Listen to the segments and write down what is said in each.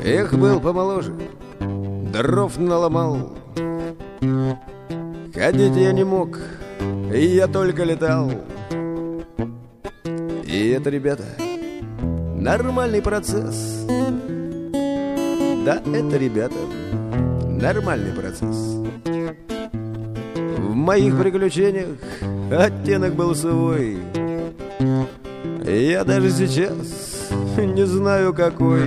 Эх, был помоложе, дров наломал. Ходить я не мог, и я только летал. И это, ребята, нормальный процесс. Да, это, ребята, нормальный процесс. В моих приключениях оттенок был свой. Я даже сейчас не знаю какой.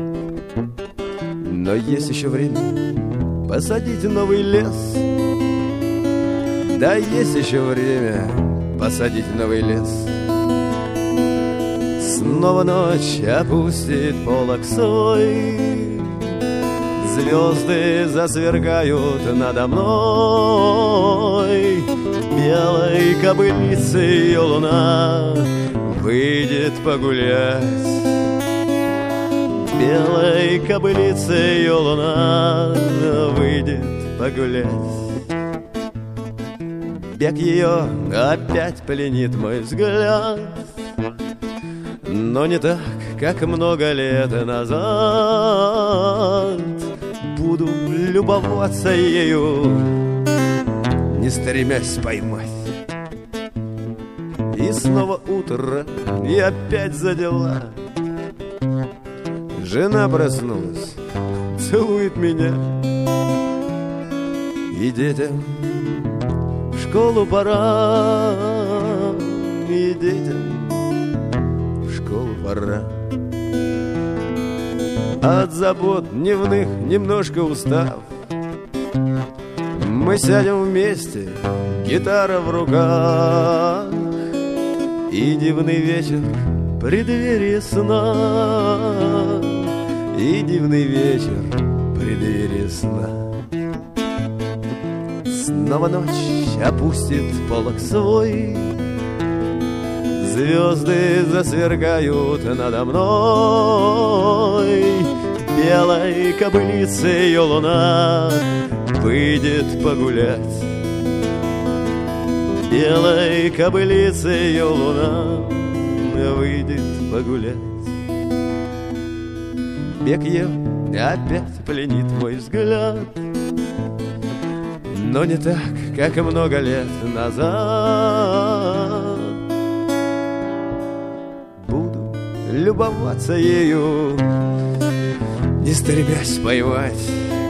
Но есть еще время посадить новый лес. Да, есть еще время посадить новый лес. Снова ночь опустит полог свой. Звезды засвергают надо мной. Белой кобылицей луна выйдет погулять. Белой кобылицей луна выйдет погулять. Бег ее опять пленит мой взгляд, но не так, как много лет назад. Буду любоваться ею, не стремясь поймать. И снова утро, и опять за дела. Жена проснулась, целует меня. И детям в школу пора, и детям в школу пора. От забот дневных немножко устав, мы сядем вместе, гитара в руках. И дивный вечер в преддверии сна, и дивный вечер в преддверии сна. Снова ночь опустит полог свой. Звезды засвергают надо мной. Белой кобылицей луна выйдет погулять. Белой кобылицей луна выйдет погулять. Бег ее опять пленит мой взгляд, но не так, как много лет назад. Буду любоваться ею, не стремясь поймать.